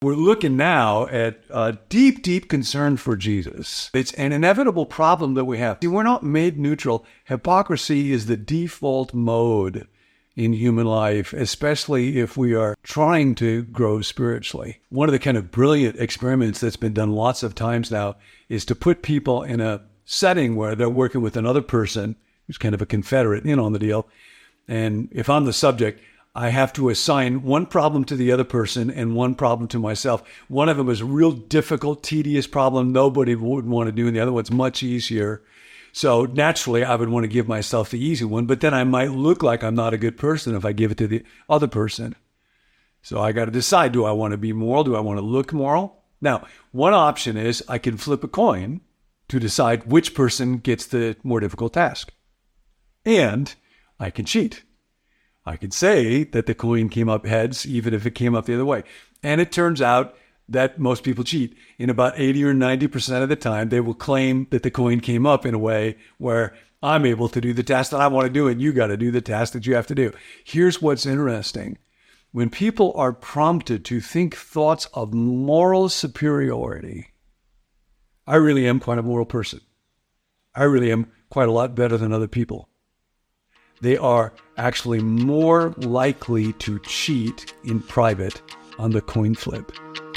We're looking now at a deep, deep concern for Jesus. It's an inevitable problem that we have. See, we're not made neutral. Hypocrisy is the default mode in human life, especially if we are trying to grow spiritually. One of the kind of brilliant experiments that's been done lots of times now is to put people in a setting where they're working with another person who's kind of a confederate in on the deal. And if I'm the subject, I have to assign one problem to the other person and one problem to myself. One of them is a real difficult, tedious problem nobody would want to do, and the other one's much easier. So naturally, I would want to give myself the easy one, but then I might look like I'm not a good person if I give it to the other person. So I got to decide, do I want to be moral? Do I want to look moral? Now, one option is I can flip a coin to decide which person gets the more difficult task. And I can cheat. I could say that the coin came up heads, even if it came up the other way. And it turns out that most people cheat. In about 80 or 90% of the time, they will claim that the coin came up in a way where I'm able to do the task that I want to do, and you got to do the task that you have to do. Here's what's interesting. When people are prompted to think thoughts of moral superiority, I really am quite a moral person. I really am quite a lot better than other people. They are actually more likely to cheat in private on the coin flip.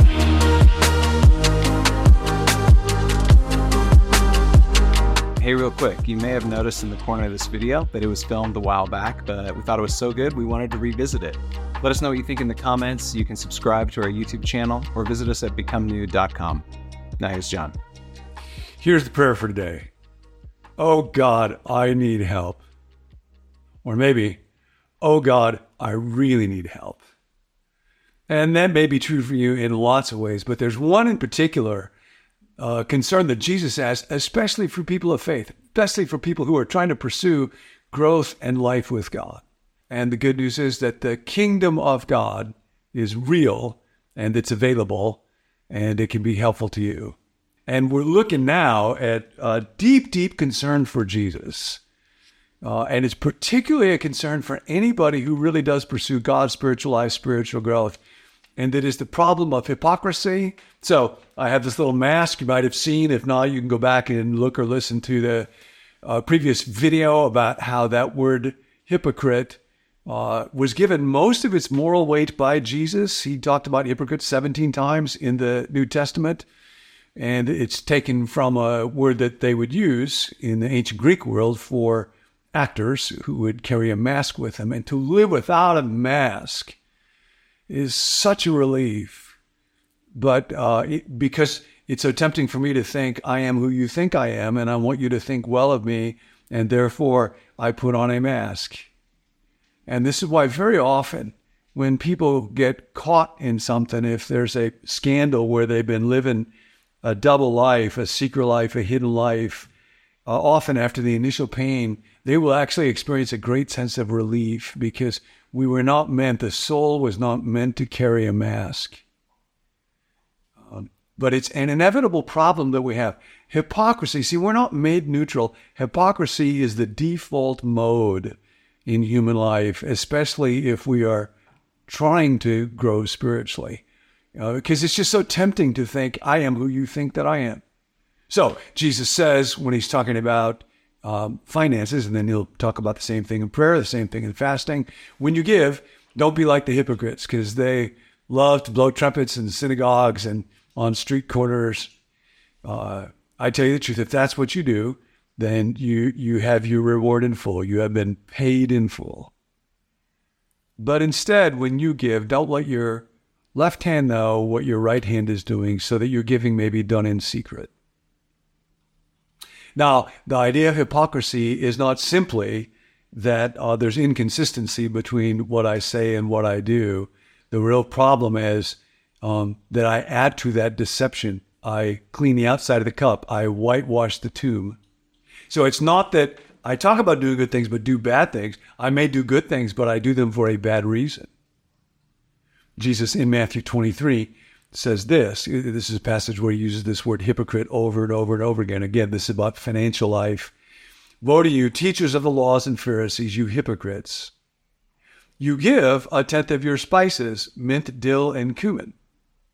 Hey, real quick, you may have noticed in the corner of this video that it was filmed a while back, but we thought it was so good we wanted to revisit it. Let us know what you think in the comments. You can subscribe to our YouTube channel or visit us at becomenew.com. Now here's John. Here's the prayer for today. Oh God, I need help. Or maybe, oh God, I really need help. And that may be true for you in lots of ways, but there's one in particular concern that Jesus has, especially for people of faith, especially for people who are trying to pursue growth and life with God. And the good news is that the kingdom of God is real and it's available and it can be helpful to you. And we're looking now at a deep, deep concern for Jesus. And it's particularly a concern for anybody who really does pursue God's spiritual life, spiritual growth. And it is the problem of hypocrisy. So I have this little mask you might have seen. If not, you can go back and look or listen to the previous video about how that word hypocrite was given most of its moral weight by Jesus. He talked about hypocrites 17 times in the New Testament. And it's taken from a word that they would use in the ancient Greek world for actors who would carry a mask with them. And to live without a mask is such a relief. But because it's so tempting for me to think I am who you think I am, and I want you to think well of me, and therefore I put on a mask. And this is why very often when people get caught in something, if there's a scandal where they've been living a double life, a secret life, a hidden life, often after the initial pain, they will actually experience a great sense of relief because we were not meant, the soul was not meant to carry a mask. But it's an inevitable problem that we have. Hypocrisy, see, we're not made neutral. Hypocrisy is the default mode in human life, especially if we are trying to grow spiritually. Because it's just so tempting to think, I am who you think that I am. So Jesus says when he's talking about finances, and then he'll talk about the same thing in prayer, the same thing in fasting. When you give, don't be like the hypocrites, because they love to blow trumpets in synagogues and on street corners. I tell you the truth, if that's what you do, then you have your reward in full. You have been paid in full. But instead, when you give, don't let your left hand know what your right hand is doing so that your giving may be done in secret. Now, the idea of hypocrisy is not simply that there's inconsistency between what I say and what I do. The real problem is that I add to that deception. I clean the outside of the cup. I whitewash the tomb. So it's not that I talk about doing good things but do bad things. I may do good things, but I do them for a bad reason. Jesus in Matthew 23 says this. This is a passage where he uses this word hypocrite over and over and over again. Again, this is about financial life. Woe to you, teachers of the laws and Pharisees, you hypocrites. You give a tenth of your spices, mint, dill, and cumin.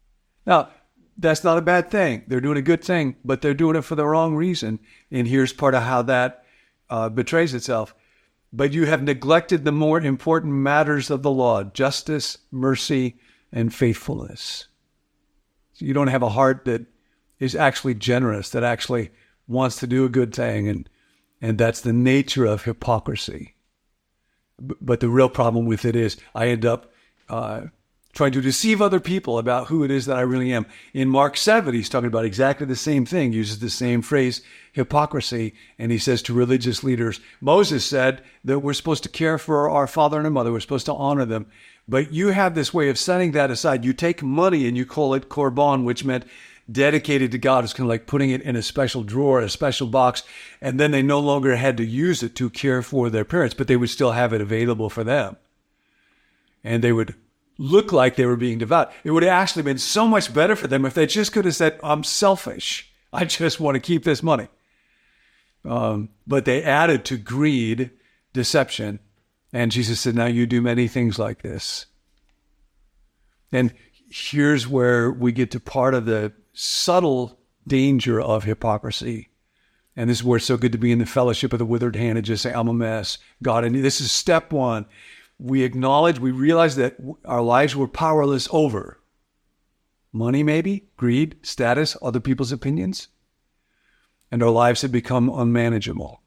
Now, that's not a bad thing. They're doing a good thing, but they're doing it for the wrong reason. And here's part of how that betrays itself. But you have neglected the more important matters of the law, justice, mercy, and faithfulness. So you don't have a heart that is actually generous, that actually wants to do a good thing. And that's the nature of hypocrisy. But the real problem with it is I end up trying to deceive other people about who it is that I really am. In Mark 7, he's talking about exactly the same thing, uses the same phrase, hypocrisy, and he says to religious leaders, Moses said that we're supposed to care for our father and our mother, we're supposed to honor them, but you have this way of setting that aside. You take money and you call it korban, which meant dedicated to God. It's kind of like putting it in a special drawer, a special box, and then they no longer had to use it to care for their parents, but they would still have it available for them. And they would look like they were being devout. It would have actually been so much better for them if they just could have said, I'm selfish. I just want to keep this money. But they added to greed, deception. And Jesus said, now you do many things like this. And here's where we get to part of the subtle danger of hypocrisy. And this is where it's so good to be in the fellowship of the withered hand and just say, I'm a mess. God, and this is step one. We realize that our lives were powerless over money, maybe, greed, status, other people's opinions, and our lives had become unmanageable.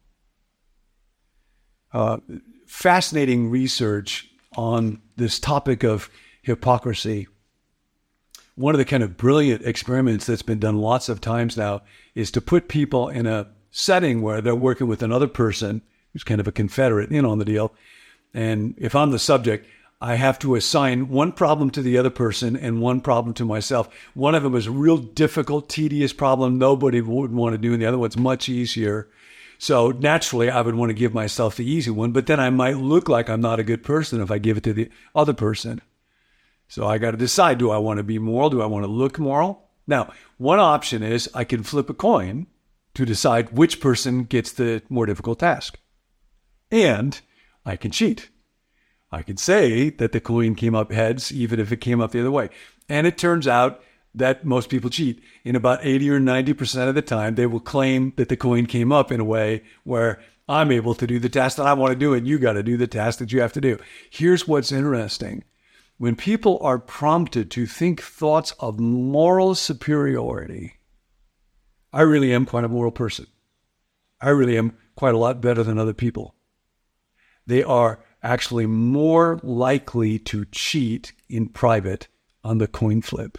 Fascinating research on this topic of hypocrisy. One of the kind of brilliant experiments that's been done lots of times now is to put people in a setting where they're working with another person who's kind of a confederate in on the deal. And if I'm the subject, I have to assign one problem to the other person and one problem to myself. One of them is a real difficult, tedious problem nobody would want to do, and the other one's much easier. So naturally, I would want to give myself the easy one, but then I might look like I'm not a good person if I give it to the other person. So I got to decide, do I want to be moral? Do I want to look moral? Now, one option is I can flip a coin to decide which person gets the more difficult task. And I can cheat. I can say that the coin came up heads, even if it came up the other way. And it turns out that most people cheat. In about 80 or 90% of the time, they will claim that the coin came up in a way where I'm able to do the task that I want to do, and you got to do the task that you have to do. Here's what's interesting. When people are prompted to think thoughts of moral superiority, I really am quite a moral person. I really am quite a lot better than other people. They are actually more likely to cheat in private on the coin flip.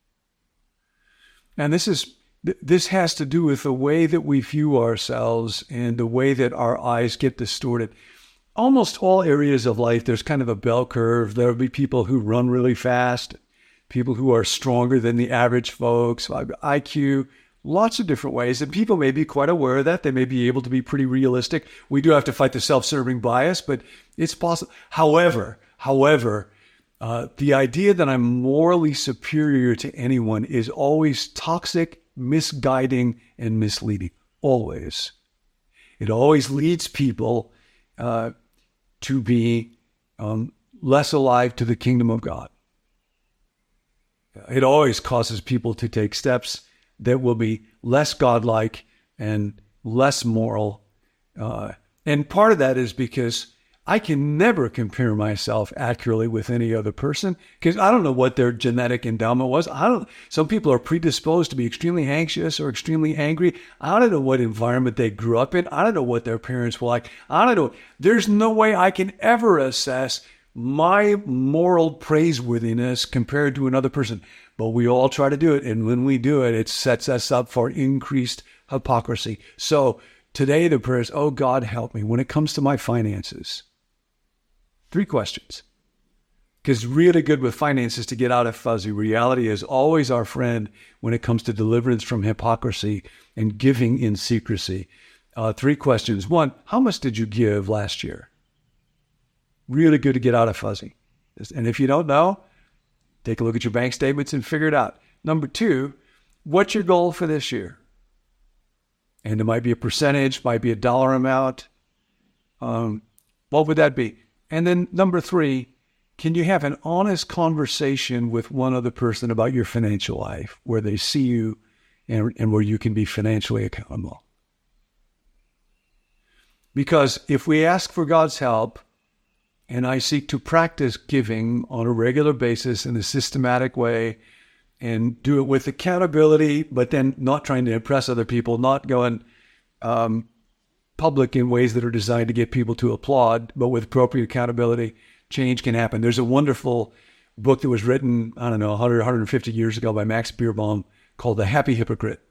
And this has to do with the way that we view ourselves and the way that our eyes get distorted. Almost all areas of life, there's kind of a bell curve. There'll be people who run really fast, people who are stronger than the average folks, IQ, lots of different ways. And people may be quite aware of that. They may be able to be pretty realistic. We do have to fight the self-serving bias, but it's possible. However, the idea that I'm morally superior to anyone is always toxic, misguiding, and misleading. Always. It always leads people to be less alive to the kingdom of God. It always causes people to take steps that will be less godlike and less moral. And part of that is because I can never compare myself accurately with any other person because I don't know what their genetic endowment was. Some people are predisposed to be extremely anxious or extremely angry. I don't know what environment they grew up in. I don't know what their parents were like. I don't know. There's no way I can ever assess my moral praiseworthiness compared to another person. But we all try to do it. And when we do it, it sets us up for increased hypocrisy. So today the prayer is, oh God, help me when it comes to my finances. 3 questions. Because really good with finances to get out of fuzzy. Reality is always our friend when it comes to deliverance from hypocrisy and giving in secrecy. 3 questions. 1, how much did you give last year? Really good to get out of fuzzy. And if you don't know, take a look at your bank statements and figure it out. Number 2, what's your goal for this year? And it might be a percentage, might be a dollar amount. What would that be? And then number 3, Can you have an honest conversation with one other person about your financial life where they see you and where you can be financially accountable? Because if we ask for God's help, and I seek to practice giving on a regular basis in a systematic way and do it with accountability, but then not trying to impress other people, not going public in ways that are designed to get people to applaud, but with appropriate accountability, change can happen. There's a wonderful book that was written, 100, 150 years ago by Max Beerbohm called The Happy Hypocrite.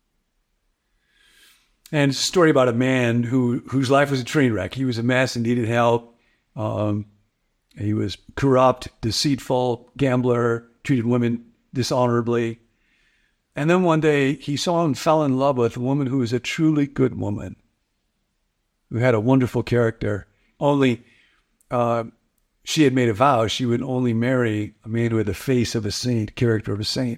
And it's a story about a man whose life was a train wreck. He was a mess and needed help. He was corrupt, deceitful, gambler, treated women dishonorably. And then one day he saw and fell in love with a woman who was a truly good woman, who had a wonderful character. Only she had made a vow she would only marry a man who had the face of a saint, character of a saint.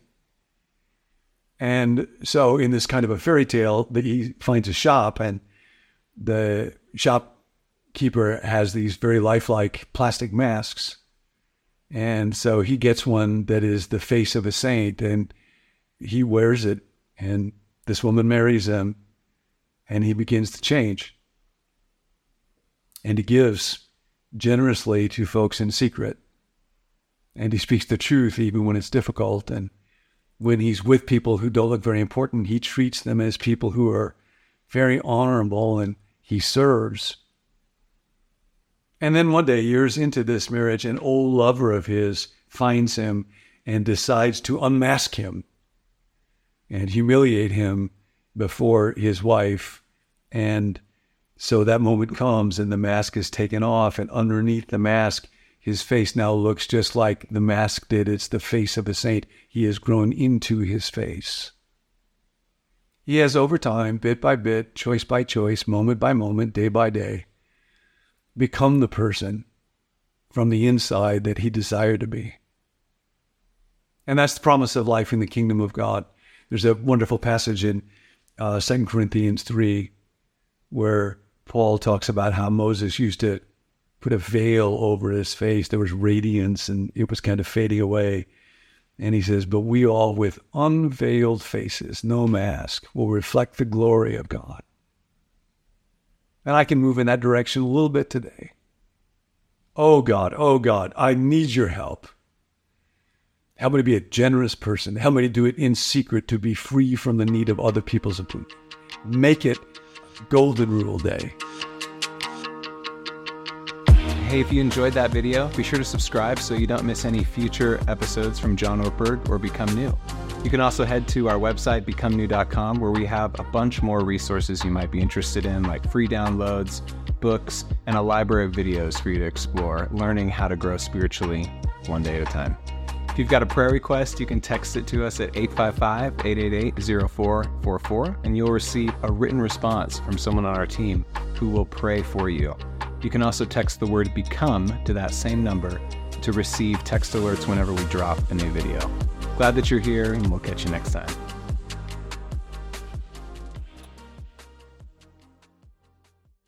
And so in this kind of a fairy tale, he finds a shop, and the shopkeeper has these very lifelike plastic masks. And so he gets one that is the face of a saint, and he wears it, and this woman marries him, and he begins to change. And he gives generously to folks in secret. And he speaks the truth even when it's difficult. And when he's with people who don't look very important, he treats them as people who are very honorable, and he serves. And then one day, years into this marriage, an old lover of his finds him and decides to unmask him and humiliate him before his wife. And so that moment comes, and the mask is taken off, and underneath the mask, his face now looks just like the mask did. It's the face of a saint. He has grown into his face. He has over time, bit by bit, choice by choice, moment by moment, day by day, become the person from the inside that he desired to be. And that's the promise of life in the kingdom of God. There's a wonderful passage in 2 Corinthians 3 where Paul talks about how Moses used to put a veil over his face. There was radiance, and it was kind of fading away. And he says, but we all with unveiled faces, no mask, will reflect the glory of God. And I can move in that direction a little bit today. Oh God, I need your help. Help me to be a generous person. Help me to do it in secret, to be free from the need of other people's approval. Make it golden rule day. Hey, if you enjoyed that video, be sure to subscribe so you don't miss any future episodes from John Ortberg or Become New. You can also head to our website, becomenew.com, where we have a bunch more resources you might be interested in, like free downloads, books, and a library of videos for you to explore, learning how to grow spiritually one day at a time. If you've got a prayer request, you can text it to us at 855-888-0444, and you'll receive a written response from someone on our team who will pray for you. You can also text the word BECOME to that same number to receive text alerts whenever we drop a new video. Glad that you're here, and we'll catch you next time.